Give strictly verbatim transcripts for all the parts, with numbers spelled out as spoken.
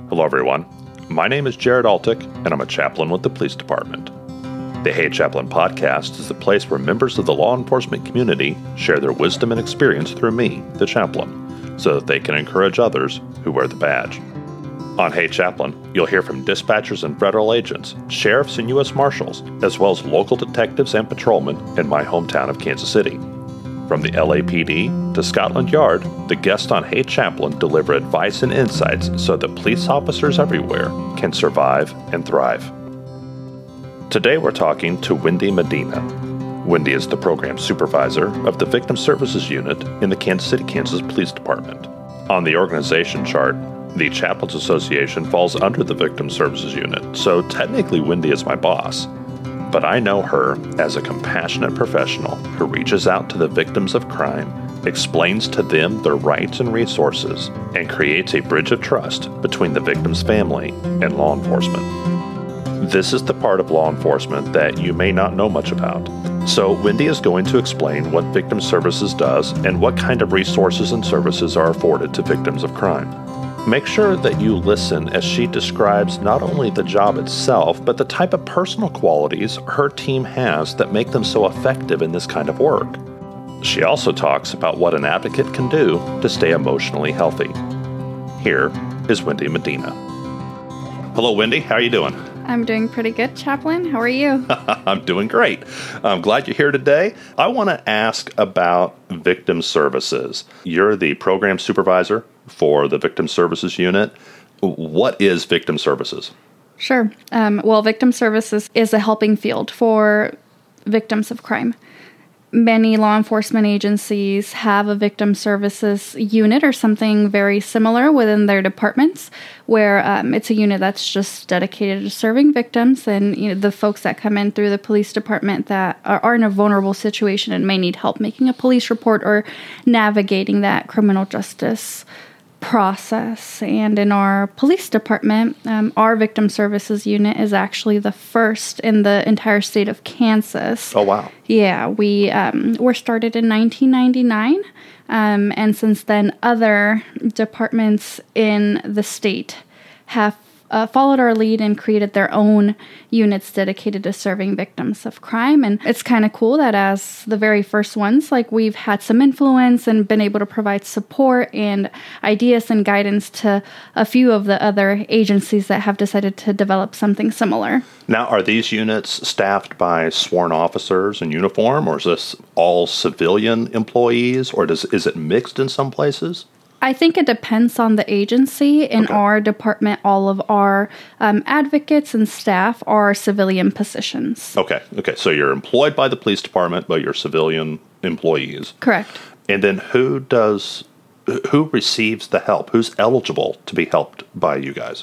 Hello, everyone. My name is Jared Altick, and I'm a chaplain with the police department. The Hey Chaplain podcast is the place where members of the law enforcement community share their wisdom and experience through me, the chaplain, so that they can encourage others who wear the badge. On Hey Chaplain, you'll hear from dispatchers and federal agents, sheriffs and U S Marshals, as well as local detectives and patrolmen in my hometown of Kansas City. From the L A P D to Scotland Yard, the guests on Hey Chaplain deliver advice and insights so that police officers everywhere can survive and thrive. Today we're talking to Wendy Medina. Wendy is the program supervisor of the Victim Services Unit in the Kansas City, Kansas Police Department. On the organization chart, the Chaplains Association falls under the Victim Services Unit, so technically Wendy is my boss. But I know her as a compassionate professional who reaches out to the victims of crime, explains to them their rights and resources, and creates a bridge of trust between the victim's family and law enforcement. This is the part of law enforcement that you may not know much about. So Wendy is going to explain what Victim Services does and what kind of resources and services are afforded to victims of crime. Make sure that you listen as she describes not only the job itself, but the type of personal qualities her team has that make them so effective in this kind of work. She also talks about what an advocate can do to stay emotionally healthy. Here is Wendy Medina. Hello, Wendy. How are you doing? I'm doing pretty good, Chaplain. How are you? I'm doing great. I'm glad you're here today. I want to ask about Victim Services. You're the program supervisor for the Victim Services Unit. What is Victim Services? Sure. Um, well, Victim Services is a helping field for victims of crime. Many law enforcement agencies have a victim services unit or something very similar within their departments, where um, it's a unit that's just dedicated to serving victims and you know the folks that come in through the police department that are, are in a vulnerable situation and may need help making a police report or navigating that criminal justice process. And in our police department, um, our victim services unit is actually the first in the entire state of Kansas. Oh, wow. Yeah, we um, were started in nineteen ninety-nine, um, and since then, other departments in the state have Uh, followed our lead and created their own units dedicated to serving victims of crime. And it's kind of cool that as the very first ones, like we've had some influence and been able to provide support and ideas and guidance to a few of the other agencies that have decided to develop something similar. Now, are these units staffed by sworn officers in uniform, or is this all civilian employees, or does is it mixed in some places? I think it depends on the agency. In Okay. our department, all of our um, advocates and staff are civilian positions. Okay, okay. So you're employed by the police department, but you're civilian employees. Correct. And then who does, who receives the help? Who's eligible to be helped by you guys?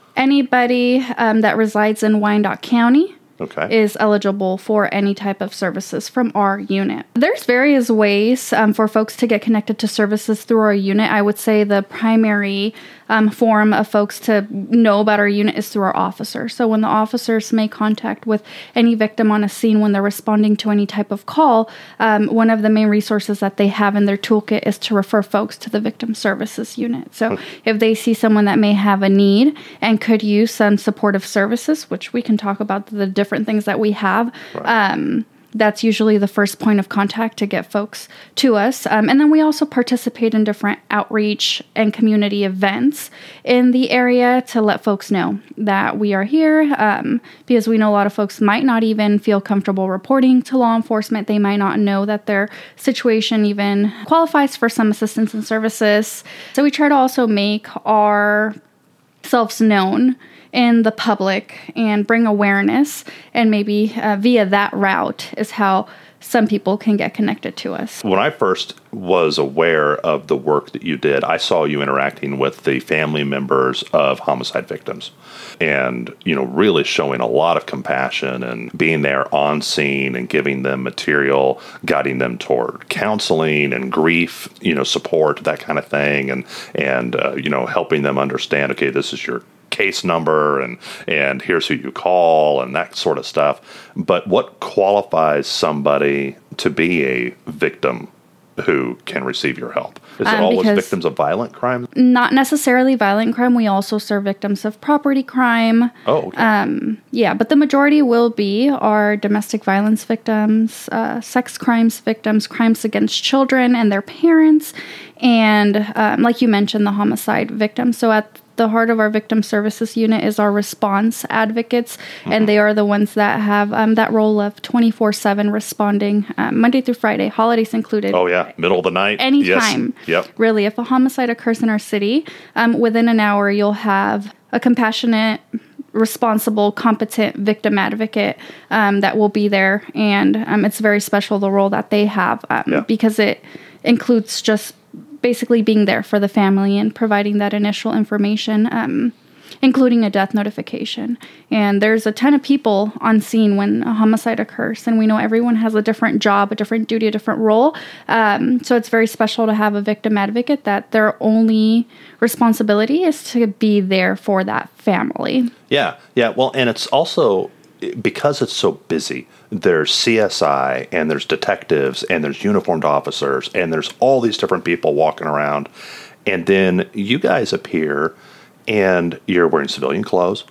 Anybody um, that resides in Wyandotte County Okay. is eligible for any type of services from our unit. There's various ways um, for folks to get connected to services through our unit. I would say the primary um, form of folks to know about our unit is through our officers. So when the officers make contact with any victim on a scene when they're responding to any type of call, um, one of the main resources that they have in their toolkit is to refer folks to the Victim Services Unit. So if they see someone that may have a need and could use some supportive services, which we can talk about the different different things that we have. Right. Um, that's usually the first point of contact to get folks to us. Um, and then we also participate in different outreach and community events in the area to let folks know that we are here, um, because we know a lot of folks might not even feel comfortable reporting to law enforcement. They might not know that their situation even qualifies for some assistance and services. So we try to also make our selves known in the public and bring awareness, and maybe uh, via that route is how some people can get connected to us. When I first was aware of the work that you did, I saw you interacting with the family members of homicide victims and, you know, really showing a lot of compassion and being there on scene and giving them material, guiding them toward counseling and grief, you know, support, that kind of thing. And, and uh, you know, helping them understand, okay, this is your case number and and here's who you call and that sort of stuff. But what qualifies somebody to be a victim who can receive your help? Is it Um, always because- victims of violent crime? Not necessarily violent crime. We also serve victims of property crime. Oh, okay. Um, yeah, but the majority will be our domestic violence victims, uh, sex crimes victims, crimes against children and their parents, and um, like you mentioned, the homicide victims. So at the heart of our victim services unit is our response advocates, mm-hmm. and they are the ones that have um, that role of twenty-four seven responding um, Monday through Friday, holidays included. Oh, yeah. Middle of the night. Anytime. Yes. Yep. Really, if a homicide occurs in our city, um, within an hour, you'll have a compassionate, responsible, competent victim advocate um, that will be there. And um, it's very special, the role that they have, um, yeah. because it includes just basically being there for the family and providing that initial information, um, including a death notification. And there's a ton of people on scene when a homicide occurs, and we know everyone has a different job, a different duty, a different role. Um, so it's very special to have a victim advocate that their only responsibility is to be there for that family. Yeah, yeah. Well, and it's also, because it's so busy, there's C S I and there's detectives and there's uniformed officers and there's all these different people walking around. And then you guys appear and you're wearing civilian clothes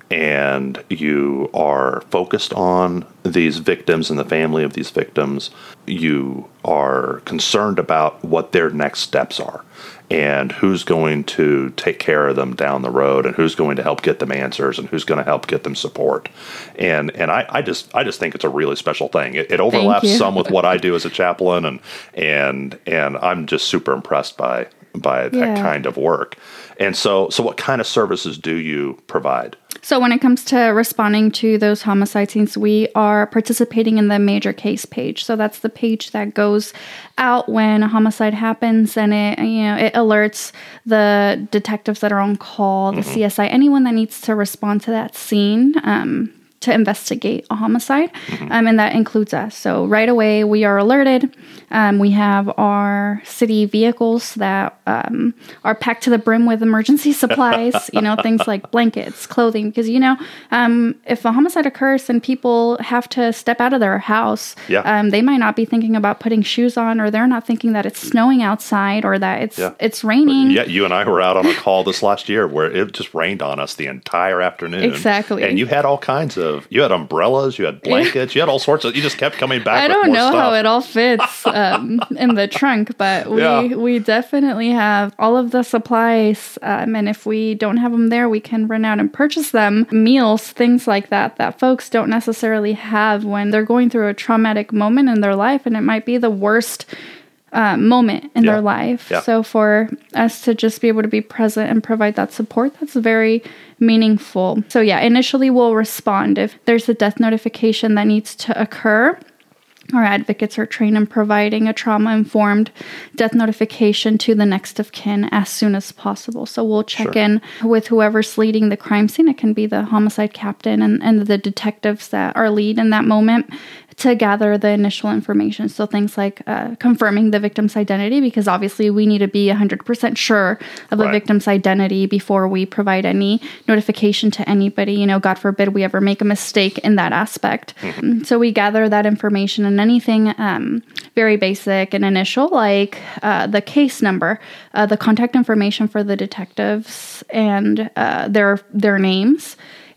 and you are focused on these victims and the family of these victims. You are concerned about what their next steps are and who's going to take care of them down the road and who's going to help get them answers and who's going to help get them support. And and I, I just I just think it's a really special thing. It, it overlaps some with what I do as a chaplain, and and and I'm just super impressed by by that yeah. kind of work. And so so what kind of services do you provide? So when it comes to responding to those homicide scenes, we are participating in the major case page. So that's the page that goes out when a homicide happens, and it you know it alerts the detectives that are on call, the mm-hmm. C S I, anyone that needs to respond to that scene um, to investigate a homicide, mm-hmm. um, and that includes us. So right away we are alerted. Um, we have our city vehicles that um, are packed to the brim with emergency supplies, you know, things like blankets, clothing, because, you know, um, if a homicide occurs and people have to step out of their house, yeah. um, they might not be thinking about putting shoes on, or they're not thinking that it's snowing outside or that it's yeah. it's raining. Yeah, you and I were out on a call this last year where it just rained on us the entire afternoon. Exactly. And you had all kinds of, you had umbrellas, you had blankets, you had all sorts of, you just kept coming back I with don't more know stuff. how it all fits um, in the trunk, but we yeah. we definitely have all of the supplies, um, and if we don't have them there, we can run out and purchase them. Meals, things like that, that folks don't necessarily have when they're going through a traumatic moment in their life, and it might be the worst uh, moment in yeah. their life. Yeah. So for us to just be able to be present and provide that support, that's very meaningful. So yeah, initially we'll respond if there's a death notification that needs to occur. Our advocates are trained in providing a trauma-informed death notification to the next of kin as soon as possible. So we'll check sure. in with whoever's leading the crime scene. It can be the homicide captain and, and the detectives that are lead in that moment to gather the initial information. So things like uh, confirming the victim's identity, because obviously we need to be one hundred percent sure of right. a victim's identity before we provide any notification to anybody. You know, God forbid we ever make a mistake in that aspect. Mm-hmm. So we gather that information, and anything um, very basic and initial, like uh, the case number, uh, the contact information for the detectives, and uh, their their names.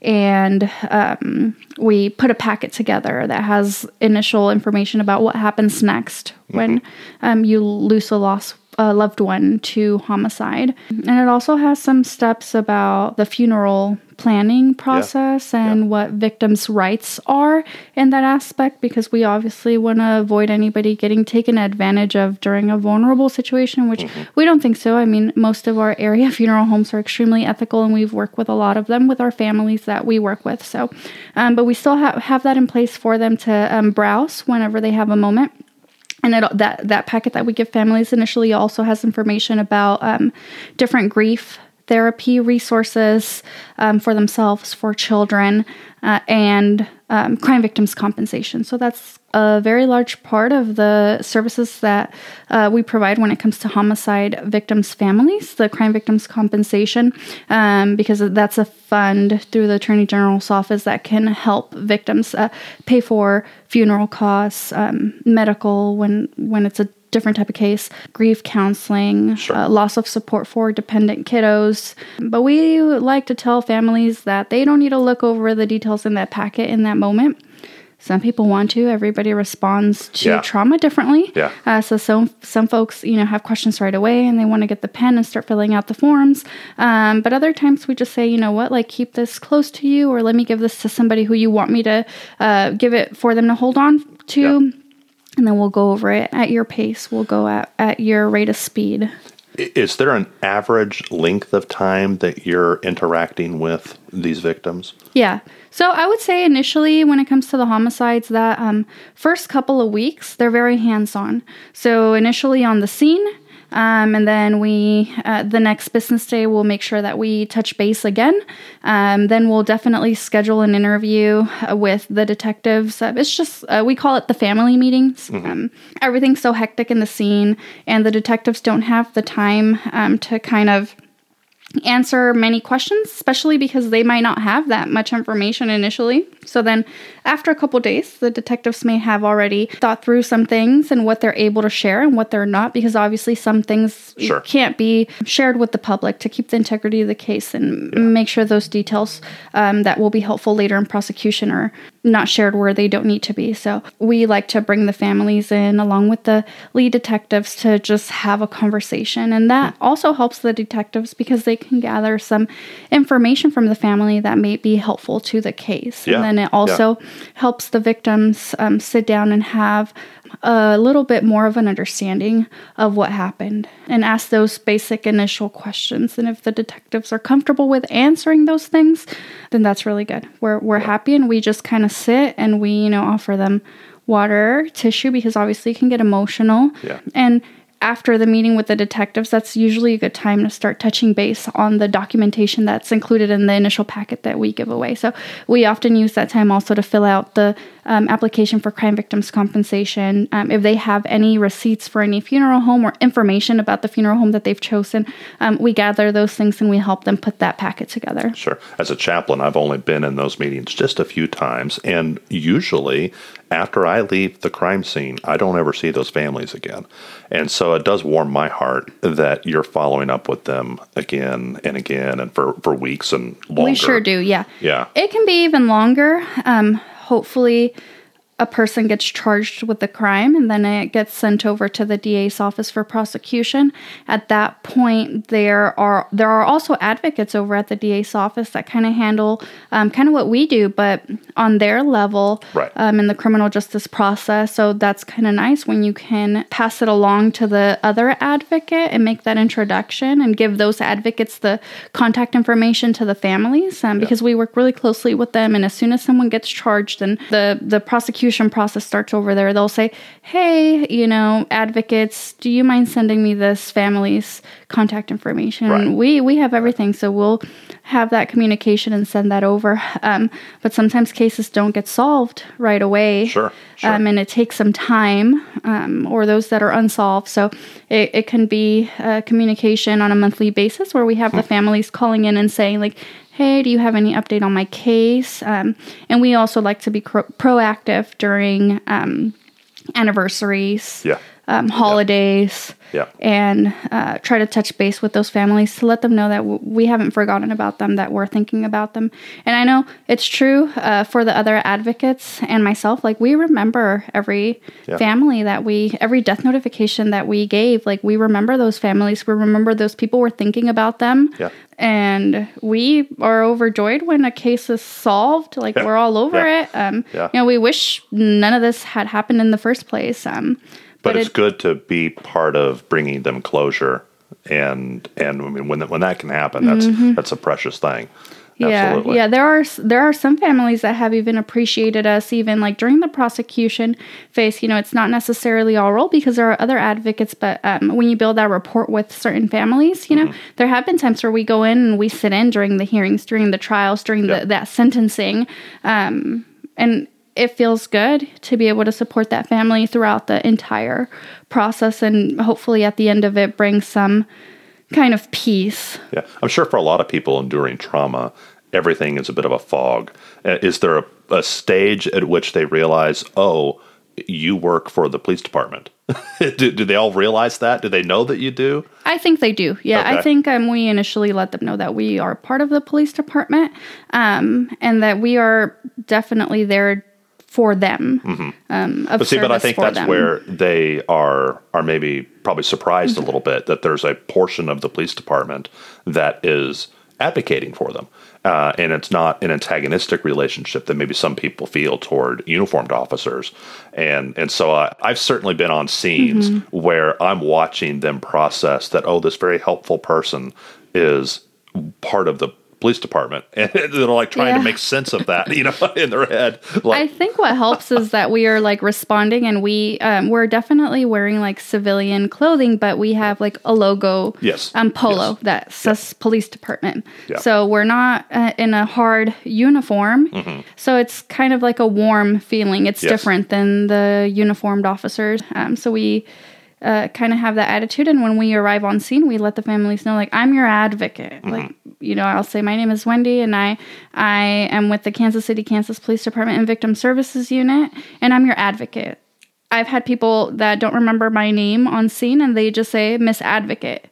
And um, we put a packet together that has initial information about what happens next mm-hmm. when um, you lose a lost a loved one to homicide. And it also has some steps about the funeral planning process yeah. and yeah. what victims' rights are in that aspect, because we obviously want to avoid anybody getting taken advantage of during a vulnerable situation, which mm-hmm. we don't think so. I mean, most of our area funeral homes are extremely ethical, and we've worked with a lot of them with our families that we work with. So, um, but we still have, have that in place for them to um, browse whenever they have a moment. And it, that, that packet that we give families initially also has information about um, different grief therapy resources um, for themselves, for children, uh, and um, crime victims compensation. So that's a very large part of the services that uh, we provide when it comes to homicide victims' families, the crime victims compensation, um, because that's a fund through the Attorney General's office that can help victims uh, pay for funeral costs, um, medical when when it's a different type of case, grief counseling, Sure. uh, loss of support for dependent kiddos. But we like to tell families that they don't need to look over the details in that packet in that moment. Some people want to. Everybody responds to Yeah. trauma differently. Yeah. Uh, so some some folks, you know, have questions right away and they want to get the pen and start filling out the forms. Um, but other times we just say, you know what, like keep this close to you, or let me give this to somebody who you want me to uh, give it for them to hold on to. Yeah. And then we'll go over it at your pace. We'll go at, at your rate of speed. Is there an average length of time that you're interacting with these victims? Yeah. So I would say initially when it comes to the homicides, that um, first couple of weeks, they're very hands-on. So initially on the scene, um, and then we, uh, the next business day, we'll make sure that we touch base again. Um, then we'll definitely schedule an interview uh, with the detectives. Uh, it's just, uh, we call it the family meetings. Mm-hmm. Um, everything's so hectic in the scene, and the detectives don't have the time um, to kind of answer many questions, especially because they might not have that much information initially. So then after a couple days, the detectives may have already thought through some things and what they're able to share and what they're not, because obviously some things Sure. can't be shared with the public to keep the integrity of the case and Yeah. make sure those details um, that will be helpful later in prosecution are not shared where they don't need to be. So we like to bring the families in along with the lead detectives to just have a conversation. And that also helps the detectives because they can gather some information from the family that may be helpful to the case. Yeah. And then it also yeah. helps the victims um, sit down and have a little bit more of an understanding of what happened and ask those basic initial questions. And if the detectives are comfortable with answering those things, then that's really good. We're we're happy, and we just kind of sit and we, you know, offer them water, tissue, because obviously it can get emotional. Yeah. And after the meeting with the detectives, that's usually a good time to start touching base on the documentation that's included in the initial packet that we give away. So we often use that time also to fill out the um, application for crime victims compensation. Um, if they have any receipts for any funeral home or information about the funeral home that they've chosen, um, we gather those things and we help them put that packet together. Sure. As a chaplain, I've only been in those meetings just a few times, and usually after I leave the crime scene, I don't ever see those families again. And so it does warm my heart that you're following up with them again and again and for, for weeks and longer. We sure do, yeah. Yeah. It can be even longer. Um, hopefully a person gets charged with the crime and then it gets sent over to the D A's office for prosecution. At that point, there are there are also advocates over at the D A's office that kind of handle um, kind of what we do, but on their level right. um, in the criminal justice process. So that's kind of nice when you can pass it along to the other advocate and make that introduction and give those advocates the contact information to the families um, because yeah. we work really closely with them. And as soon as someone gets charged and the, the prosecution process starts over there, they'll say, hey, you know, advocates, do you mind sending me this family's contact information? Right. We we have everything, so we'll have that communication and send that over. Um, but sometimes cases don't get solved right away. Sure, sure. Um, and it takes some time, um, or those that are unsolved. So it, it can be uh, communication on a monthly basis where we have hmm. the families calling in and saying, like, hey, do you have any update on my case? Um, and we also like to be pro- proactive during um, anniversaries, yeah. um, holidays, yeah. and uh, try to touch base with those families to let them know that w- we haven't forgotten about them, that we're thinking about them. And I know it's true uh, for the other advocates and myself. Like, we remember every yeah. family that we, every death notification that we gave. Like, we remember those families. We remember those people. We're thinking about them. Yeah. And we are overjoyed when a case is solved. Like, yeah. we're all over yeah. it. Um, yeah. You know, we wish none of this had happened in the first place. Um, But, but it's it, good to be part of bringing them closure, and and I mean when that, when that can happen, that's mm-hmm. that's a precious thing. Yeah, Absolutely. yeah. There are there are some families that have even appreciated us, even like during the prosecution phase. You know, it's not necessarily all role because there are other advocates, but um, when you build that rapport with certain families, you know, mm-hmm. there have been times where we go in and we sit in during the hearings, during the trials, during yep. the, that sentencing, um, and. It feels good to be able to support that family throughout the entire process, and hopefully at the end of it bring some kind of peace. Yeah, I'm sure for a lot of people enduring trauma, everything is a bit of a fog. Uh, is there a, a stage at which they realize, oh, you work for the police department. do, do they all realize that? Do they know that you do? I think they do. Yeah, Okay. I think um, we initially let them know that we are part of the police department, um, and that we are definitely there for them. Mm-hmm. um, of But see, but I think for that's them. where they are are maybe probably surprised Mm-hmm. a little bit that there's a portion of the police department that is advocating for them. Uh, and it's not an antagonistic relationship that maybe some people feel toward uniformed officers. And and so I, I've certainly been on scenes Mm-hmm. where I'm watching them process that, oh, this very helpful person is part of the police department. And they're like trying Yeah. to make sense of that, you know, in their head. Like, I think what helps is that we are like responding, and we um, we're definitely wearing like civilian clothing, but we have like a logo, Yes. um, polo Yes. that says police department. Yeah. So we're not uh, in a hard uniform. Mm-hmm. So it's kind of like a warm feeling. It's Yes. different than the uniformed officers. Um, so we. Uh, kind of have that attitude, and when we arrive on scene, we let the families know, like, I'm your advocate. Mm-hmm. Like, you know, I'll say, my name is Wendy, and I, I am with the Kansas City, Kansas Police Department and Victim Services Unit, and I'm your advocate. I've had people that don't remember my name on scene, and they just say Miss Advocate.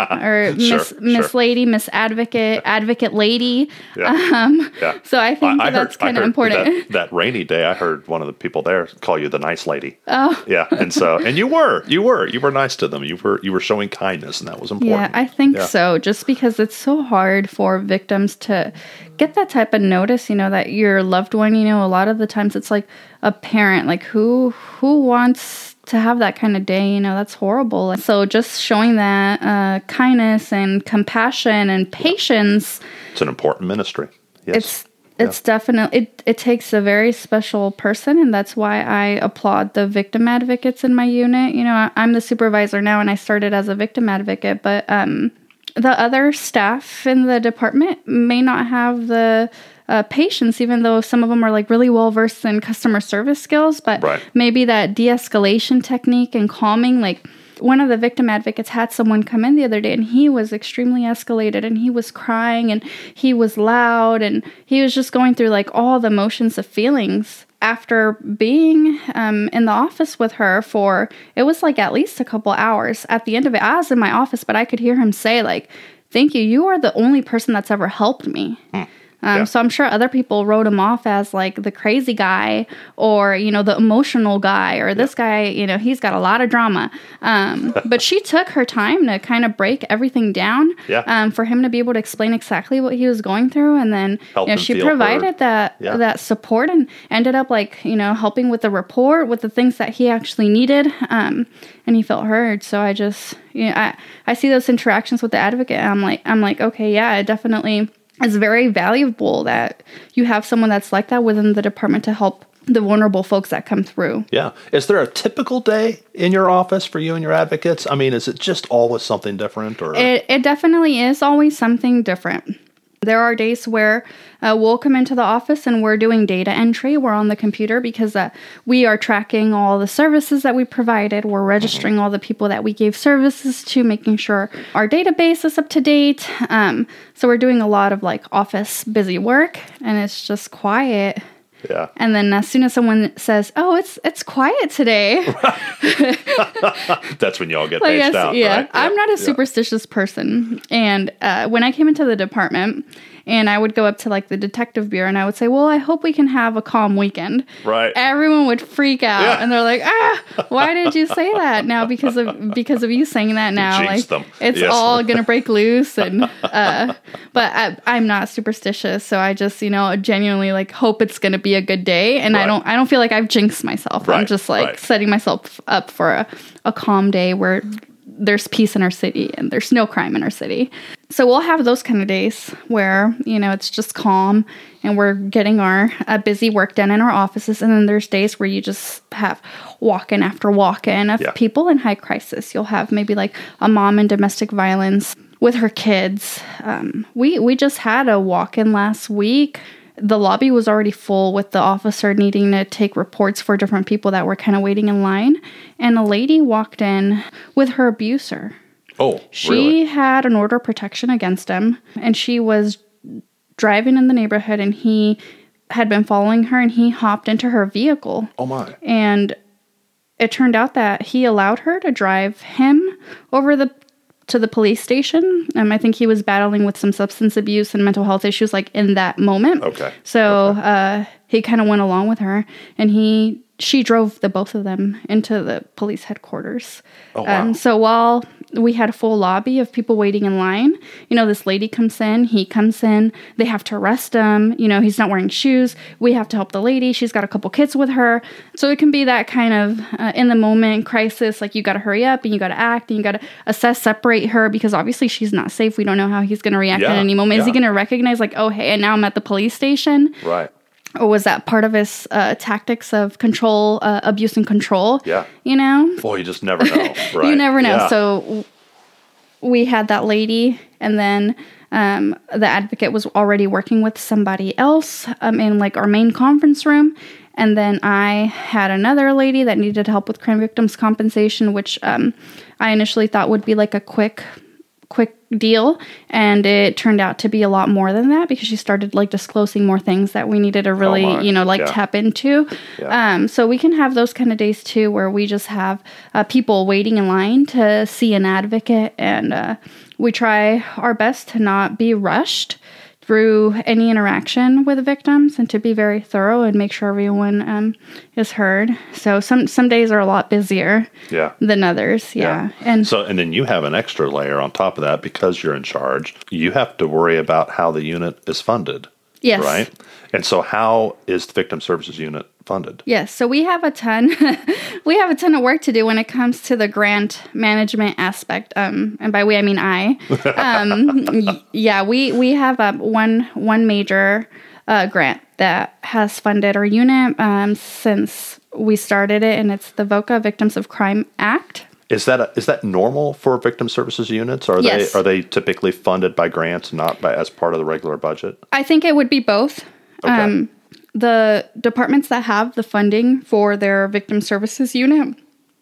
or Sure, Miss Miss sure. Lady, Miss Advocate, Advocate Lady. Yeah. Um, Yeah. So I think I, I that heard, that's kind I of heard important. That, that rainy day, I heard one of the people there call you the nice lady. Oh. Yeah, and so and you were, you were, you were nice to them. You were, you were showing kindness, and that was important. Yeah, I think Yeah. so. Just because it's so hard for victims to get that type of notice, you know, that your loved one, you know, a lot of the times it's like a parent, like who who wants to have that kind of day, you know, that's horrible. And so just showing that uh, kindness and compassion and patience, It's an important ministry. Yes. it's it's definitely it, it takes a very special person, and that's why I applaud the victim advocates in my unit. You know, I, I'm the supervisor now, and I started as a victim advocate, but um the other staff in the department may not have the uh, patience, even though some of them are like really well versed in customer service skills, but Right. maybe that de-escalation technique and calming, like one of the victim advocates had someone come in the other day, and he was extremely escalated, and he was crying, and he was loud, and he was just going through like all the motions of feelings. After being um, in the office with her for, it was like at least a couple hours. At the end of it, I was in my office, but I could hear him say like, thank you, you are the only person that's ever helped me. Hmm. Um, Yeah. So I'm sure other people wrote him off as like the crazy guy, or, you know, the emotional guy, or this guy, you know, he's got a lot of drama. Um, but she took her time to kind of break everything down Yeah. um, for him to be able to explain exactly what he was going through. And then, Help you know, him she feel provided heard. that, Yeah. that support, and ended up like, you know, helping with the report, with the things that he actually needed. Um, and he felt heard. So I just, you know, I, I see those interactions with the advocate, and I'm like, I'm like, okay, yeah, it definitely is very valuable that you have someone that's like that within the department to help the vulnerable folks that come through. Yeah. Is there a typical day in your office for you and your advocates? I mean, is it just always something different, or? It, it definitely is always something different. There are days where uh, we'll come into the office and we're doing data entry. We're on the computer because uh, we are tracking all the services that we provided. We're registering all the people that we gave services to, making sure our database is up to date. Um, so we're doing a lot of like office busy work, and it's just quiet. Yeah. And then as soon as someone says, "Oh, it's it's quiet today," That's when y'all get Like, paged yes, out. yeah. Right? I'm not a Yeah. superstitious person. And uh, when I came into the department, and I would go up to like the detective bureau, and I would say, well, I hope we can have a calm weekend. Right. Everyone would freak out, Yeah. and they're like, ah, why did you say that? Now, because of because of you saying that now, jinxed like them. it's Yes. all gonna break loose. And uh, but I, I'm not superstitious, so I just, you know, genuinely like hope it's gonna be a good day, and I Right. don't I don't feel like I've jinxed myself. I'm Right, just like right. setting myself up for a, a calm day where there's peace in our city and there's no crime in our city. So we'll have those kind of days where, you know, it's just calm and we're getting our uh, busy work done in our offices. And then there's days where you just have walk-in after walk-in of Yeah. people in high crisis. You'll have maybe like a mom in domestic violence with her kids. Um, we, we just had a walk-in last week. The lobby was already full with the officer needing to take reports for different people that were kind of waiting in line. And a lady walked in with her abuser. Oh, She really? had an order of protection against him, and she was driving in the neighborhood, and he had been following her, and he hopped into her vehicle. Oh, my. And it turned out that he allowed her to drive him over the to the police station. Um, I think he was battling with some substance abuse and mental health issues like in that moment. Okay. So okay. Uh, he kind of went along with her, and he she drove the both of them into the police headquarters. Oh, wow. Um, so while we had a full lobby of people waiting in line, you know, this lady comes in, he comes in, they have to arrest him. You know, he's not wearing shoes. We have to help the lady. She's got a couple kids with her. So it can be that kind of uh, in the moment crisis, like you got to hurry up and you got to act and you got to assess, separate her, because obviously she's not safe. We don't know how he's going to react yeah, at any moment. Yeah. Is he going to recognize like, oh, hey, and now I'm at the police station? Right. Or was that part of his uh, tactics of control, uh, abuse and control? Yeah. You know? Well, you just never know. Right. You never know. Yeah. So we had that lady, and then um, the advocate was already working with somebody else um, in like our main conference room. And then I had another lady that needed help with crime victims compensation, which um, I initially thought would be like a quick quick deal, and it turned out to be a lot more than that, because she started like disclosing more things that we needed to really oh you know like yeah. tap into. yeah. Um so we can have those kind of days too, where we just have uh, people waiting in line to see an advocate, and uh, we try our best to not be rushed through any interaction with the victims, and to be very thorough and make sure everyone um, is heard. So some some days are a lot busier yeah. than others. Yeah. yeah. And so, and then you have an extra layer on top of that, because you're in charge. You have to worry about how the unit is funded. Yes. Right? And so how is the Victim Services Unit funded? Yes. So we have a ton, we have a ton of work to do when it comes to the grant management aspect. Um, and by we, I mean I. Um, y- yeah, we, we have uh, one, one major uh, grant that has funded our unit um, since we started it, and it's the VOCA Victims of Crime Act. Is that a, is that normal for victim services units? Are Yes. they are they typically funded by grants, not by as part of the regular budget? I think it would be both. Okay. Um, the departments that have the funding for their victim services unit,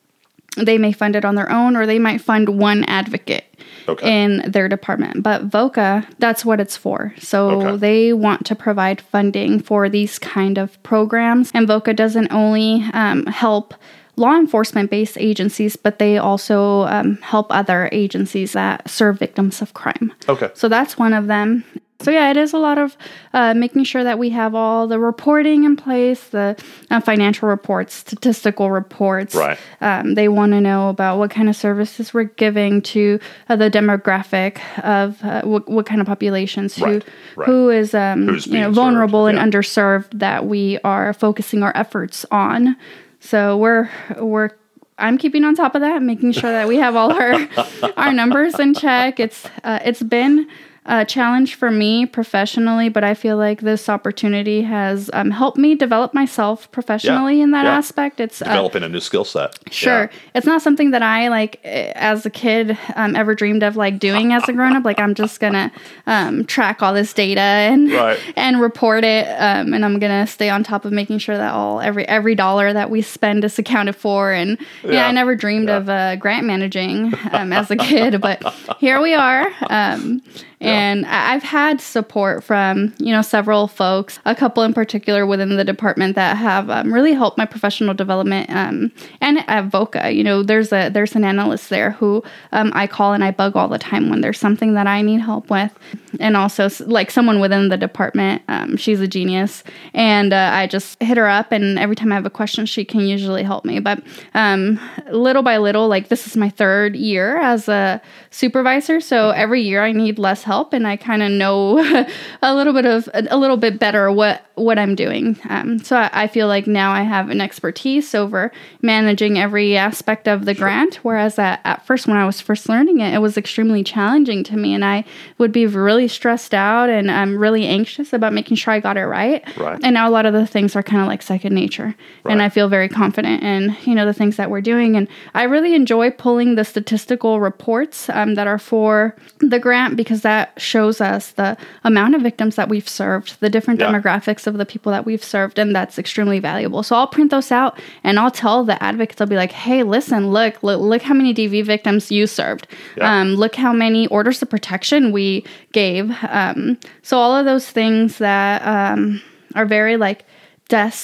they may fund it on their own, or they might fund one advocate Okay. in their department. But VOCA, that's what it's for. So Okay. they want to provide funding for these kind of programs. And VOCA doesn't only um, help law enforcement-based agencies, but they also um, help other agencies that serve victims of crime. Okay. So that's one of them. So yeah, it is a lot of uh, making sure that we have all the reporting in place, the uh, financial reports, statistical reports. Right. Um, they want to know about what kind of services we're giving to uh, the demographic of uh, what, what kind of populations, who Right, right. who is um, Who's you know being vulnerable served, and yeah. underserved, that we are focusing our efforts on. So we're we're I'm keeping on top of that, making sure that we have all our our numbers in check. It's uh, it's been a challenge for me professionally, but I feel like this opportunity has um, helped me develop myself professionally Yeah, in that yeah. aspect. It's uh, Developing a new skill set. Sure. Yeah. It's not something that I, like, eh, as a kid, um, ever dreamed of, like, doing as a grown-up. Like, I'm just going to um, track all this data and Right. and report it, um, and I'm going to stay on top of making sure that all every every dollar that we spend is accounted for. And, yeah, Yeah. I never dreamed Yeah. of uh, grant managing um, as a kid, but here we are. Um, and I- I've had support from, you know, several folks, a couple in particular within the department that have um, really helped my professional development. Um, and at VOCA, you know, there's a there's an analyst there who um, I call and I bug all the time when there's something that I need help with. And also, s- like, someone within the department, um, she's a genius. And uh, I just hit her up, and every time I have a question, she can usually help me. But um, little by little, like, this is my third year as a supervisor. So every year I need less help, and I kind of know a little bit of a little bit better what what I'm doing. Um, so I, I feel like now I have an expertise over managing every aspect of the grant. Whereas at, at first, when I was first learning it, it was extremely challenging to me, and I would be really stressed out, and I'm really anxious about making sure I got it right. Right. And now a lot of the things are kind of like second nature, Right. and I feel very confident in, you know, the things that we're doing. And I really enjoy pulling the statistical reports um, that are for the grant, because that shows us the amount of victims that we've served, the different Yeah. demographics of the people that we've served, and that's extremely valuable. So I'll print those out, and I'll tell the advocates, I'll be like, hey, listen, look, look, look how many D V victims you served. Yeah. Um, look how many orders of protection we gave. Um, so all of those things that um, are very like desk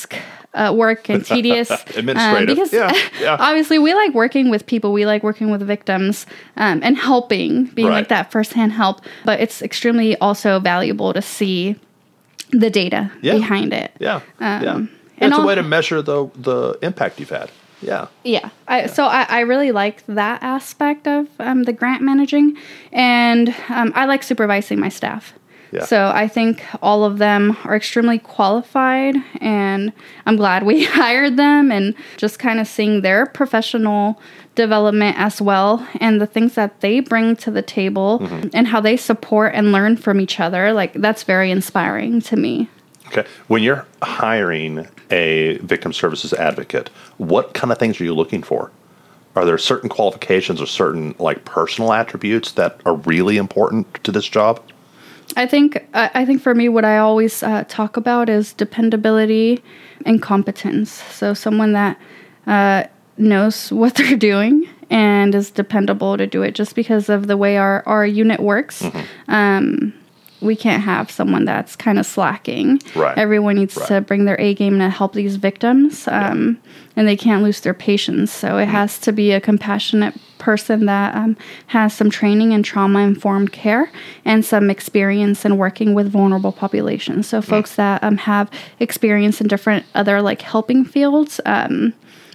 uh, work and tedious. Administrative. Um, because yeah, yeah. obviously we like working with people. We like working with victims um, and helping, being Right. like that firsthand help. But it's extremely also valuable to see the data Yeah. behind it. Yeah, Um, yeah. and It's a I'll- way to measure the the impact you've had. Yeah. Yeah. I, so I, I really like that aspect of um, the grant managing. And um, I like supervising my staff. Yeah. So I think all of them are extremely qualified, and I'm glad we hired them, and just kind of seeing their professional development as well, and the things that they bring to the table Mm-hmm. and how they support and learn from each other. Like, that's very inspiring to me. Okay. When you're hiring a victim services advocate, what kind of things are you looking for? Are there certain qualifications or certain like personal attributes that are really important to this job? I think I I think for me, what I always uh, talk about is dependability and competence. So someone that uh, knows what they're doing and is dependable to do it. Just because of the way our, our unit works, Mm-hmm. um, we can't have someone that's kind of slacking. Right. Everyone needs Right. to bring their A game to help these victims, um, and they can't lose their patience. So it has to be a compassionate person that um, has some training in trauma-informed care and some experience in working with vulnerable populations. So folks that um, have experience in different other like helping fields, um,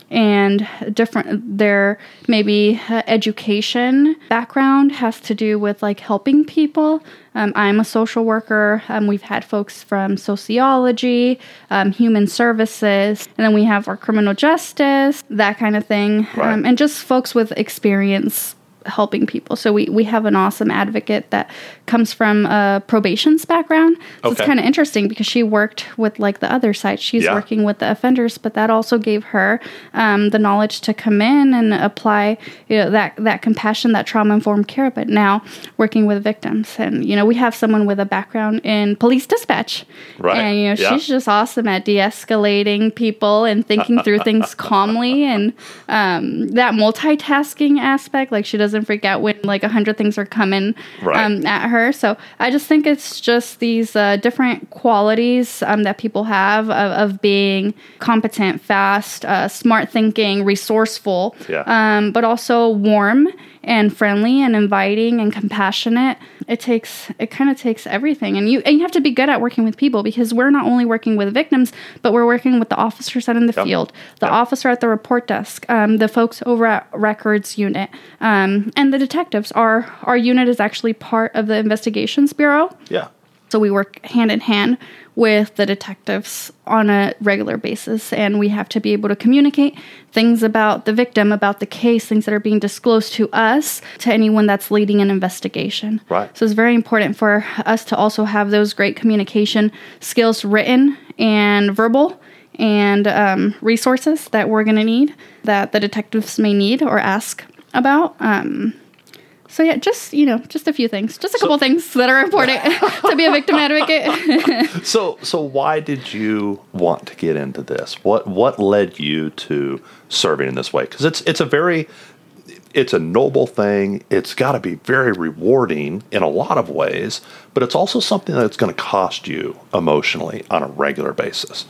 and different their maybe uh, education background has to do with like helping people. Um, I'm a social worker. Um, we've had folks from sociology, um, human services, and then we have our criminal justice, that kind of thing, Right. um, and just folks with experience helping people. So we, we have an awesome advocate that comes from a probations background. So Okay. it's kind of interesting because she worked with like the other side. She's Yeah. working with the offenders, but that also gave her um, the knowledge to come in and apply, you know, that, that compassion, that trauma-informed care, but now working with victims. And, you know, we have someone with a background in police dispatch. Right. And, you know, Yeah. she's just awesome at de-escalating people and thinking through things calmly, and um, that multitasking aspect, like she doesn't freak out when like a hundred things are coming Right. um, at her. So I just think it's just these uh, different qualities um, that people have of, of being competent, fast, uh, smart thinking, resourceful, Yeah. um, but also warm and friendly and inviting and compassionate. It takes, it kind of takes everything. And you, and you have to be good at working with people, because we're not only working with victims, but we're working with the officers out in the Yep. field, the Yep. officer at the report desk, um, the folks over at records unit, um, and the detectives. Our, our unit is actually part of the investigations bureau. Yeah. So we work hand in hand with the detectives on a regular basis, and we have to be able to communicate things about the victim, about the case, things that are being disclosed to us, to anyone that's leading an investigation. Right. So it's very important for us to also have those great communication skills, written and verbal, and um, resources that we're going to need, that the detectives may need or ask about. Um, So yeah, just, you know, just a few things, just a couple things that are important to be a victim advocate. So, so why did you want to get into this? What what led you to serving in this way? Because it's it's a very it's a noble thing. It's got to be very rewarding in a lot of ways, but it's also something that's going to cost you emotionally on a regular basis.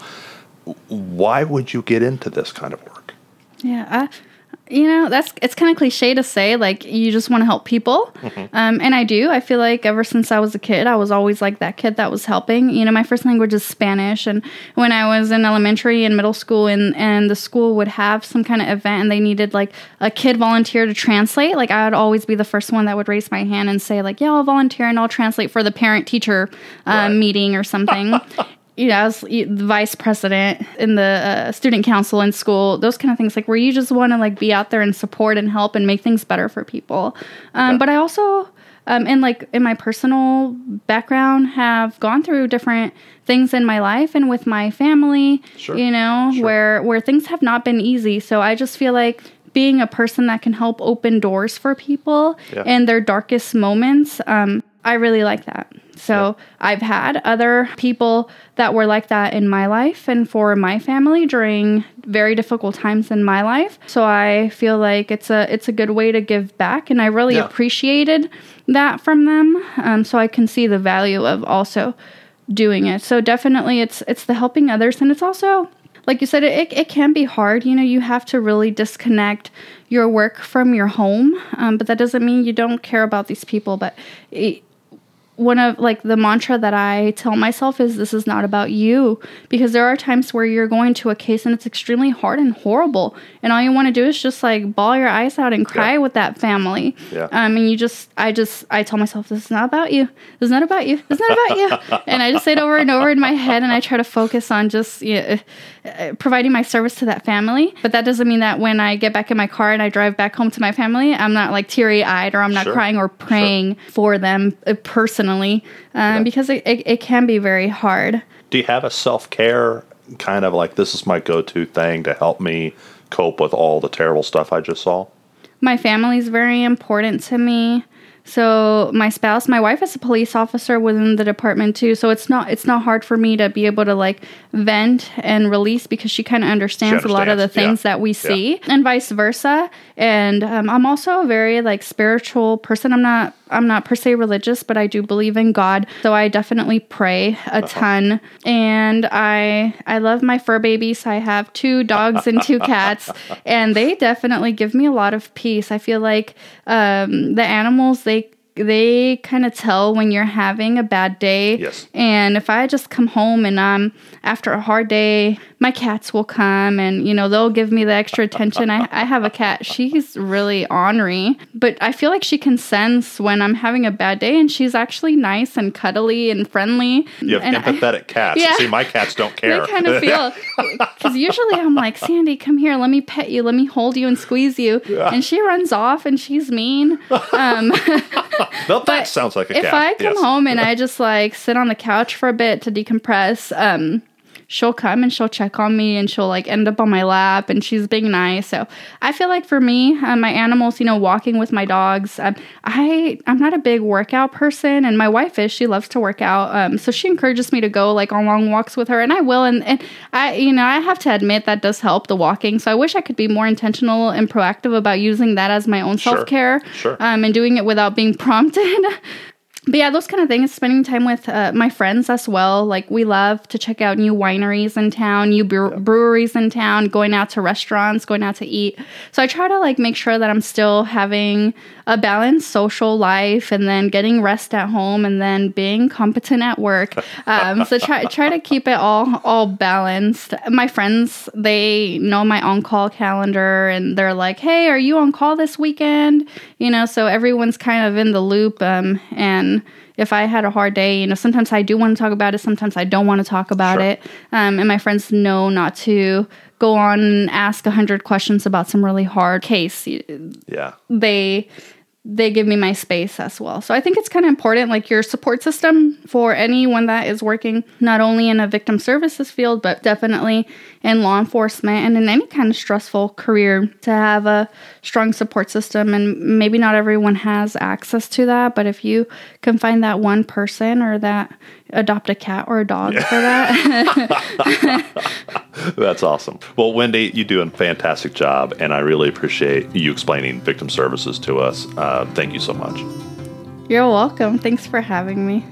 Why would you get into this kind of work? Yeah, I, you know, that's it's kind of cliche to say, like, you just want to help people. Mm-hmm. Um, and I do. I feel like ever since I was a kid, I was always like that kid that was helping. You know, my first language is Spanish. And when I was in elementary and middle school, and, and the school would have some kind of event and they needed like a kid volunteer to translate, like I would always be the first one that would raise my hand and say like, yeah, I'll volunteer and I'll translate for the parent teacher um, Right. meeting or something. You know, I was the vice president in the uh, student council in school, those kind of things, like where you just want to like be out there and support and help and make things better for people. Um, Yeah. But I also, um, in like in my personal background, have gone through different things in my life and with my family, Sure. you know, Sure. where where things have not been easy. So I just feel like being a person that can help open doors for people Yeah. in their darkest moments, um, I really like that. So Yeah. I've had other people that were like that in my life and for my family during very difficult times in my life. So I feel like it's a it's a good way to give back, and I really Yeah. appreciated that from them. Um, so I can see the value of also doing it. So definitely, it's it's the helping others, and it's also like you said, it, it can be hard. You know, you have to really disconnect your work from your home. Um, but that doesn't mean you don't care about these people. But it, one of like the mantra that I tell myself is this is not about you, because there are times where you're going to a case and it's extremely hard and horrible, and all you want to do is just like bawl your eyes out and cry yeah. with that family. Yeah. Um, and you just, I just, I tell myself this is not about you. This is not about you. This is not about you. And I just say it over and over in my head, and I try to focus on just you know, uh, providing my service to that family. But that doesn't mean that when I get back in my car and I drive back home to my family, I'm not like teary eyed or I'm not sure. crying or praying sure. for them uh, personally. Um, yeah. Because it, it, it can be very hard. Do you have a self-care kind of like, this is my go-to thing to help me cope with all the terrible stuff I just saw? My family is very important to me. So my spouse, my wife is a police officer within the department too. So it's not it's not hard for me to be able to like vent and release, because she kind of understands, understands a lot of the things yeah. that we see, yeah. and vice versa. And um, I'm also a very like spiritual person. I'm not I'm not per se religious, but I do believe in God. So I definitely pray a uh-huh. ton. And I I love my fur babies. I have two dogs and two cats, and they definitely give me a lot of peace. I feel like um, the animals, they they kind of tell when you're having a bad day. Yes. And if I just come home and um after a hard day, my cats will come and, you know, they'll give me the extra attention. I, I have a cat. She's really ornery, but I feel like she can sense when I'm having a bad day, and she's actually nice and cuddly and friendly. You have and empathetic I, cats. Yeah. See, my cats don't care. They kind of feel, because usually I'm like, Sandy, come here. Let me pet you. Let me hold you and squeeze you. Yeah. And she runs off and she's mean. Um, well, that sounds like a if cat. If I come yes. home and I just like sit on the couch for a bit to decompress, um, she'll come and she'll check on me, and she'll like end up on my lap, and she's being nice. So I feel like for me, uh, my animals, you know, walking with my dogs, um, I, I'm not a big workout person, and my wife is, she loves to work out. Um, so she encourages me to go like on long walks with her, and I will. And, and I, you know, I have to admit that does help, the walking. So I wish I could be more intentional and proactive about using that as my own sure. self-care, sure. um, and doing it without being prompted. But yeah, those kind of things, spending time with uh, my friends as well. Like, we love to check out new wineries in town, new bre- yeah. breweries in town, going out to restaurants, going out to eat. So I try to like make sure that I'm still having a balanced social life, and then getting rest at home, and then being competent at work. Um, so try try to keep it all all balanced. My friends, they know my on-call calendar, and they're like, hey, are you on call this weekend? You know, so everyone's kind of in the loop. Um, and if I had a hard day, you know, sometimes I do want to talk about it. Sometimes I don't want to talk about sure. it. Um, and my friends know not to go on and ask a hundred questions about some really hard case. Yeah. They, they give me my space as well. So I think it's kind of important, like your support system for anyone that is working not only in a victim services field, but definitely in law enforcement and in any kind of stressful career, to have a strong support system. And maybe not everyone has access to that, but if you can find that one person, or that, adopt a cat or a dog yeah. for that. That's awesome. Well, Wendy, you do a fantastic job, and I really appreciate you explaining victim services to us. Uh, thank you so much. You're welcome. Thanks for having me.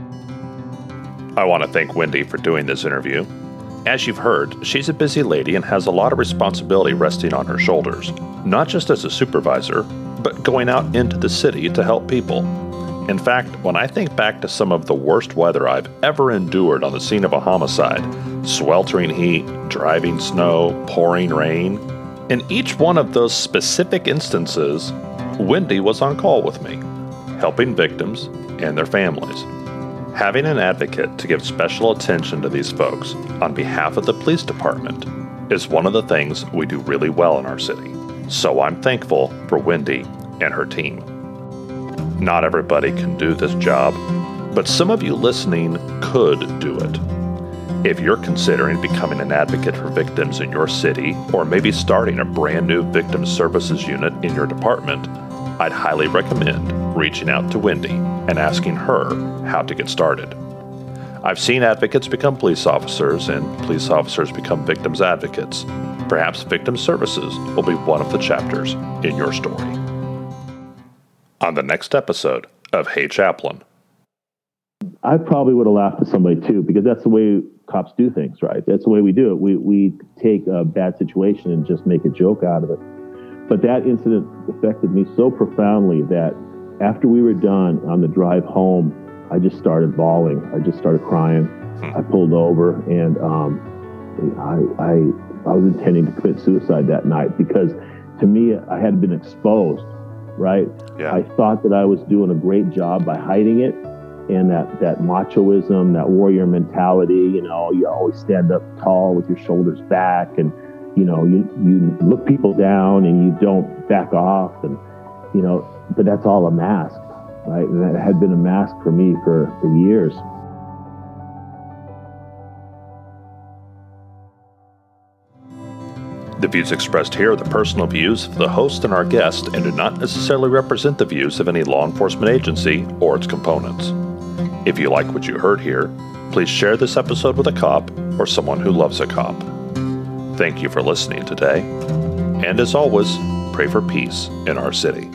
I want to thank Wendy for doing this interview. As you've heard, she's a busy lady and has a lot of responsibility resting on her shoulders, not just as a supervisor, but going out into the city to help people. In fact, when I think back to some of the worst weather I've ever endured on the scene of a homicide, sweltering heat, driving snow, pouring rain, in each one of those specific instances, Wendy was on call with me, helping victims and their families. Having an advocate to give special attention to these folks on behalf of the police department is one of the things we do really well in our city. So I'm thankful for Wendy and her team. Not everybody can do this job, but some of you listening could do it. If you're considering becoming an advocate for victims in your city, or maybe starting a brand new victim services unit in your department, I'd highly recommend reaching out to Wendy and asking her how to get started. I've seen advocates become police officers and police officers become victims advocates. Perhaps victim services will be one of the chapters in your story. On the next episode of Hey Chaplain. I probably would have laughed at somebody too, because that's the way cops do things, right? That's the way we do it. We we take a bad situation and just make a joke out of it. But that incident affected me so profoundly that after we were done on the drive home, I just started bawling. I just started crying. I pulled over, and um, I, I I was intending to commit suicide that night because, to me, I had been exposed, right? Yeah. I thought that I was doing a great job by hiding it, and that, that machoism, that warrior mentality, you know, you always stand up tall with your shoulders back, and, you know, you, you look people down and you don't back off, and, you know, but that's all a mask, right? And that had been a mask for me for, for years. The views expressed here are the personal views of the host and our guest and do not necessarily represent the views of any law enforcement agency or its components. If you like what you heard here, please share this episode with a cop or someone who loves a cop. Thank you for listening today, and as always, pray for peace in our city.